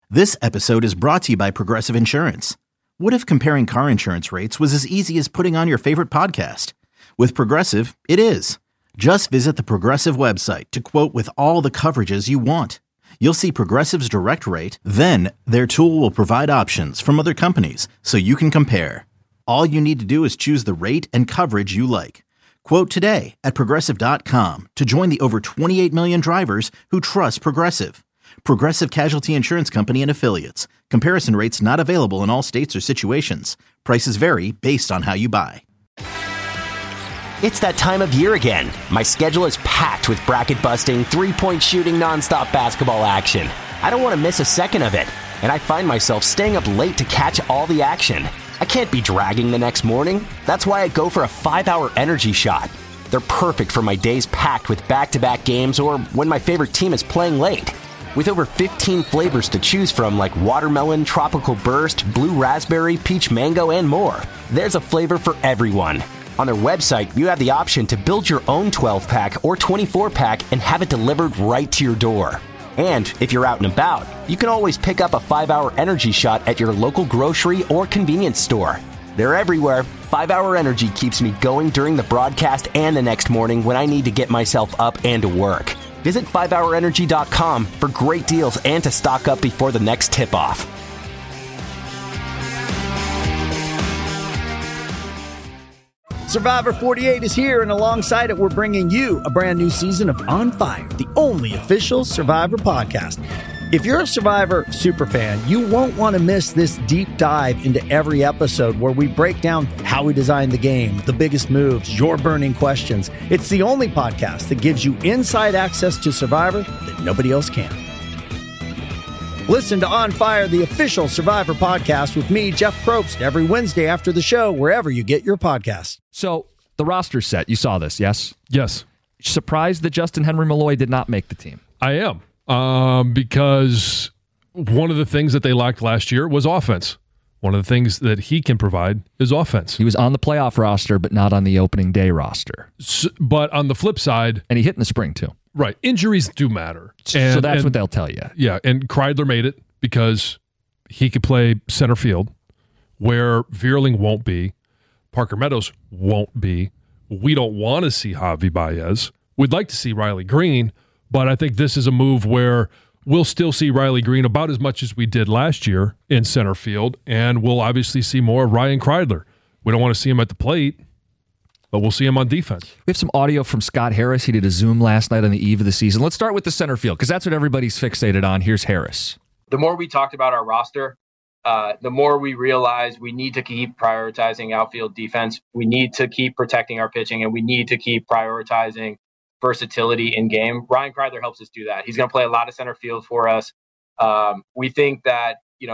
This episode is brought to you by Progressive Insurance. What if comparing car insurance rates was as easy as putting on your favorite podcast? With Progressive, it is. Just visit the Progressive website to quote with all the coverages you want. You'll see Progressive's direct rate, then their tool will provide options from other companies so you can compare. All you need to do is choose the rate and coverage you like. Quote today at Progressive.com to join the over 28 million drivers who trust Progressive. Progressive Casualty Insurance Company and Affiliates. Comparison rates not available in all states or situations. Prices vary based on how you buy. It's that time of year again. My schedule is packed with bracket-busting, three-point shooting, nonstop basketball action. I don't want to miss a second of it, and I find myself staying up late to catch all the action. I can't be dragging the next morning. That's why I go for a 5-hour energy shot. They're perfect for my days packed with back-to-back games or when my favorite team is playing late. With over 15 flavors to choose from like watermelon, tropical burst, blue raspberry, peach mango, and more, there's a flavor for everyone. On their website, you have the option to build your own 12-pack or 24-pack and have it delivered right to your door. And if you're out and about, you can always pick up a 5-hour energy shot at your local grocery or convenience store. They're everywhere. 5-hour energy keeps me going during the broadcast and the next morning when I need to get myself up and to work. Visit 5hourenergy.com for great deals and to stock up before the next tip-off. Survivor 48 is here, and alongside it, we're bringing you a brand new season of On Fire, the only official Survivor podcast. If you're a Survivor superfan, you won't want to miss this deep dive into every episode where we break down how we designed the game, the biggest moves, your burning questions. It's the only podcast that gives you inside access to Survivor that nobody else can. Listen to On Fire, the official Survivor podcast with me, Jeff Probst, every Wednesday after the show, wherever you get your podcasts. So the roster set, you saw this, yes? Yes. Surprised that Justin Henry Malloy did not make the team. I am. Because one of the things that they lacked last year was offense. One of the things that he can provide is offense. He was on the playoff roster, but not on the opening day roster. But on the flip side... And he hit in the spring, too. Right. Injuries do matter. So that's what they'll tell you. Yeah, and Kreidler made it because he could play center field, where Vierling won't be, Parker Meadows won't be. We don't want to see Javi Baez. We'd like to see Riley Green, but I think this is a move where we'll still see Riley Green about as much as we did last year in center field, and we'll obviously see more of Ryan Kreidler. We don't want to see him at the plate, but we'll see him on defense. We have some audio from Scott Harris. He did a Zoom last night on the eve of the season. Let's start with the center field, because that's what everybody's fixated on. Here's Harris. The more we talked about our roster, the more we realize we need to keep prioritizing outfield defense. We need to keep protecting our pitching, and we need to keep prioritizing versatility in game. Ryan Kreidler helps us do that. He's going to play a lot of center field for us. We think that,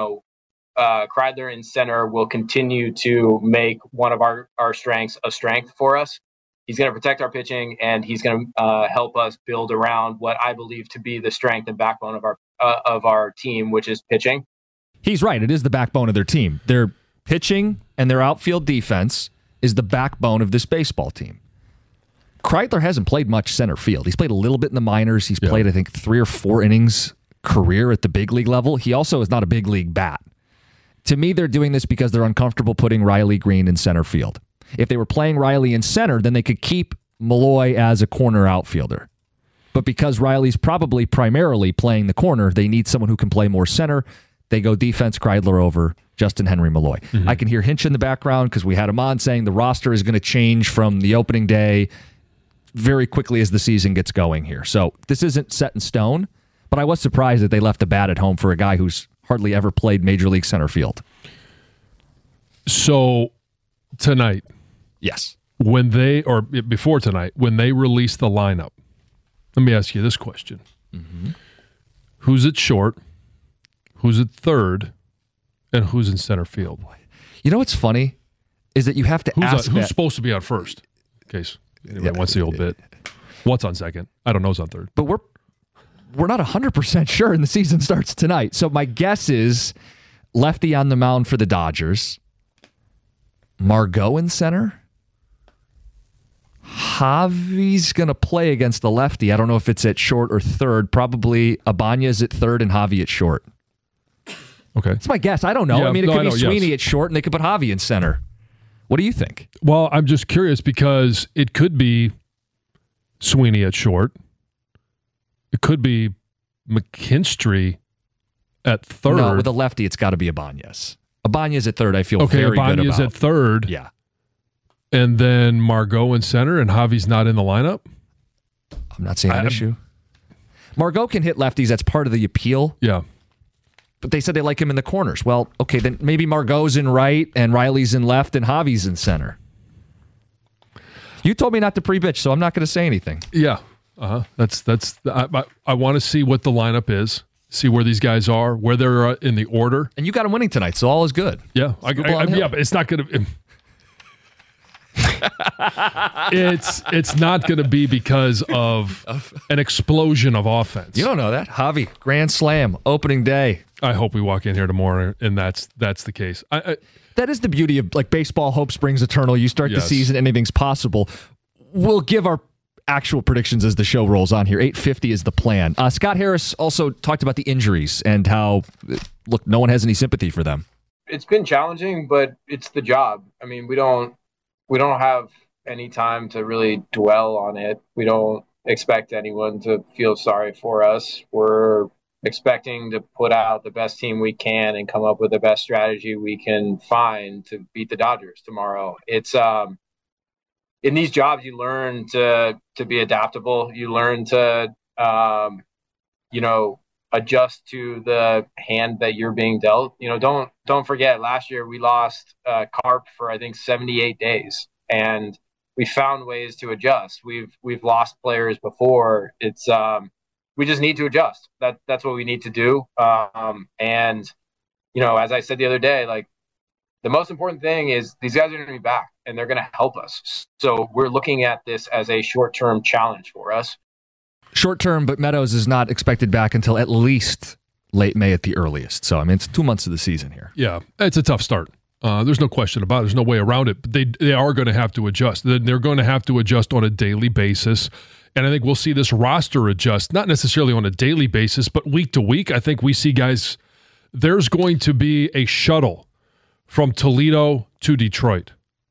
Kreidler in center will continue to make one of our strengths a strength for us. He's going to protect our pitching, and he's going to help us build around what I believe to be the strength and backbone of our team, which is pitching. He's right. It is the backbone of their team. Their pitching and their outfield defense is the backbone of this baseball team. Kreidler hasn't played much center field. He's played a little bit in the minors. He's played, I think, 3 or 4 innings career at the big league level. He also is not a big league bat. To me, they're doing this because they're uncomfortable putting Riley Green in center field. If they were playing Riley in center, then they could keep Malloy as a corner outfielder. But because Riley's probably primarily playing the corner, they need someone who can play more center. They go defense, Kreidler over Justin Henry Malloy. Mm-hmm. I can hear Hinch in the background because we had him on saying the roster is going to change from the opening day very quickly as the season gets going here. So this isn't set in stone, but I was surprised that they left the bat at home for a guy who's hardly ever played Major League center field. So tonight, yes, before tonight, when they release the lineup, let me ask you this question. Mm-hmm. Who's at short, who's at third, and who's in center field? You know what's funny is that you have to ask who's supposed to be on first, in case anybody wants the old bit. What's on second? I don't know who's on third. But we're not 100% sure, and the season starts tonight. So my guess is lefty on the mound for the Dodgers, Margot in center. Javi's going to play against the lefty. I don't know if it's at short or third. Probably Ibanez at third and Javi at short. Okay. It's my guess. I don't know. Yeah, I mean, it could be yes. Sweeney at short, and they could put Javi in center. What do you think? Well, I'm just curious because it could be Sweeney at short. It could be McKinstry at third. No, with a lefty, it's got to be Ibanez. Ibanez at third, I feel very good about. Ibanez at third. Yeah. And then Margot in center, and Javi's not in the lineup? I'm not seeing an issue. Margot can hit lefties. That's part of the appeal. Yeah. But they said they like him in the corners. Well, okay, then maybe Margot's in right and Riley's in left and Javi's in center. You told me not to pre-bitch, so I'm not going to say anything. Yeah. I want to see what the lineup is, see where these guys are, where they're in the order. And you got them winning tonight, so all is good. Yeah. Yeah, but it's not going to... it's not going to be because of an explosion of offense. You don't know that. Javi, grand slam, opening day. I hope we walk in here tomorrow and that's the case. That is the beauty of like baseball. Hope springs eternal. You start the season, anything's possible. We'll give our actual predictions as the show rolls on here. 8:50 is the plan. Scott Harris also talked about the injuries and how, look, no one has any sympathy for them. It's been challenging, but it's the job. I mean, we don't have any time to really dwell on it. We don't expect anyone to feel sorry for us. We're expecting to put out the best team we can and come up with the best strategy we can find to beat the Dodgers tomorrow. It's in these jobs, you learn to be adaptable. You learn to, adjust to the hand that you're being dealt. Don't forget, last year we lost Carp for, I think, 78 days, and we found ways to adjust. We've lost players before. It's we just need to adjust. That's what we need to do. And as I said the other day, like, the most important thing is these guys are going to be back and they're going to help us. So we're looking at this as a short-term challenge for us. Short-term, but Meadows is not expected back until at least late May at the earliest. So, I mean, it's 2 months of the season here. Yeah, it's a tough start. There's no question about it. There's no way around it. But they are going to have to adjust. They're going to have to adjust on a daily basis. And I think we'll see this roster adjust, not necessarily on a daily basis, but week to week. I think we see guys, there's going to be a shuttle from Toledo to Detroit.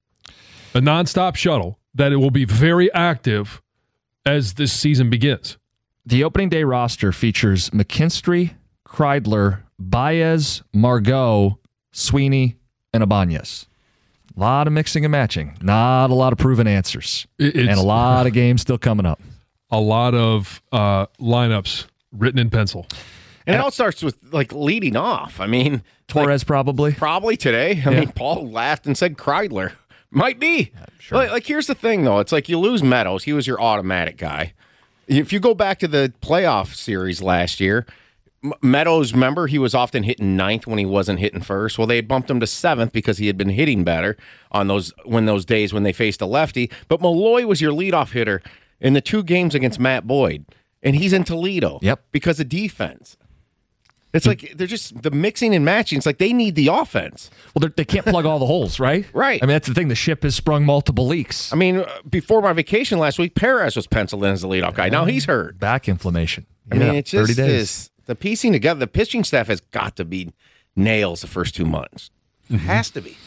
A nonstop shuttle that it will be very active as this season begins. The opening day roster features McKinstry, Kreidler, Baez, Margot, Sweeney, and Ibanez. A lot of mixing and matching. Not a lot of proven answers. And a lot of games still coming up. A lot of lineups written in pencil. And it all starts with, like, leading off. I mean, Torres probably today. I mean, Paul laughed and said Kreidler. Might be. Yeah, sure. Like, here's the thing, though. It's like you lose Meadows. He was your automatic guy. If you go back to the playoff series last year, Meadows, remember, he was often hitting ninth when he wasn't hitting first. Well, they had bumped him to seventh because he had been hitting better on those days when they faced a lefty. But Malloy was your leadoff hitter in the 2 games against Matt Boyd, and he's in Toledo. Yep. Because of defense. It's like they're just the mixing and matching. It's like they need the offense. Well, they can't plug all the holes, right? Right. I mean, that's the thing. The ship has sprung multiple leaks. I mean, before my vacation last week, Perez was penciled in as the leadoff guy. Now he's hurt. Back inflammation. I mean, it's just 30 days. The piecing together. The pitching staff has got to be nails the first 2 months. It has to be.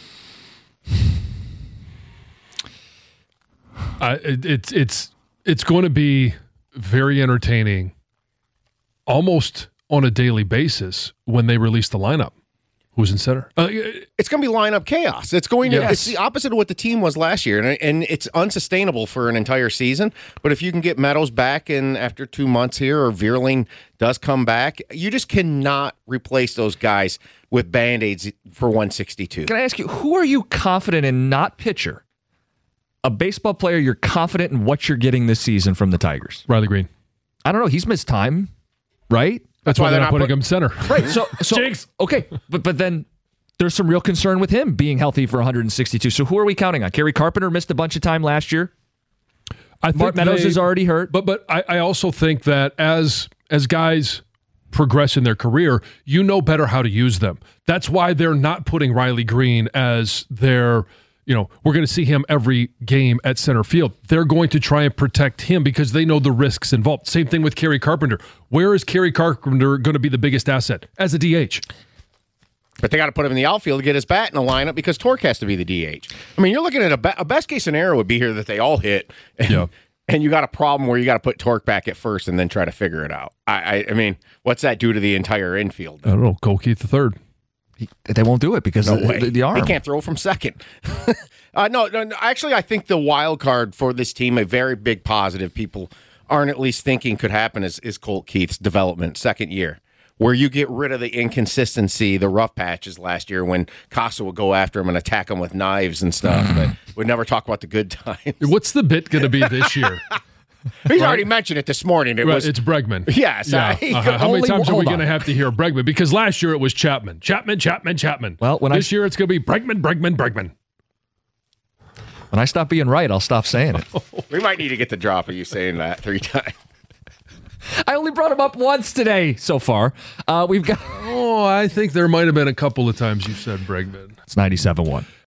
It's going to be very entertaining, almost on a daily basis when they release the lineup. Who's in center? It's going to be lineup chaos. It's going to. It's the opposite of what the team was last year, and it's unsustainable for an entire season. But if you can get Meadows back in after 2 months here, or Vierling does come back, you just cannot replace those guys with Band-Aids for 162. Can I ask you, who are you confident in, not pitcher? A baseball player you're confident in what you're getting this season from the Tigers? Riley Green. I don't know. He's missed time, right? That's why they're not putting him center. Right. So okay, but then there's some real concern with him being healthy for 162. So who are we counting on? Kerry Carpenter missed a bunch of time last year. I think Mark Meadows is already hurt. But I also think that as guys progress in their career, you know better how to use them. That's why they're not putting Riley Green as their, we're going to see him every game at center field. They're going to try and protect him because they know the risks involved. Same thing with Kerry Carpenter. Where is Kerry Carpenter going to be the biggest asset? As a DH. But they got to put him in the outfield to get his bat in the lineup because Torque has to be the DH. I mean, you're looking at a best case scenario would be here that they all hit. And you got a problem where you got to put Torque back at first and then try to figure it out. I mean, what's that do to the entire infield? I don't know. Cole Keith III. They won't do it because of the arm. He can't throw from second. No, actually, I think the wild card for this team, a very big positive people aren't at least thinking could happen, is Colt Keith's development, second year, where you get rid of the inconsistency, the rough patches last year when Casa would go after him and attack him with knives and stuff, but we'd never talk about the good times. What's the bit going to be this year? He's already mentioned it this morning. It's Bregman. Yes. Yeah. How many times are we going to have to hear Bregman? Because last year it was Chapman. Well, this year it's going to be Bregman. When I stop being right, I'll stop saying it. We might need to get the drop of you saying that 3 times. I only brought him up once today so far. We've got. I think there might have been a couple of times you said Bregman. It's 97.1.